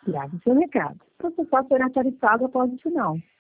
Grave seu recado. Processar será tarifado após o final.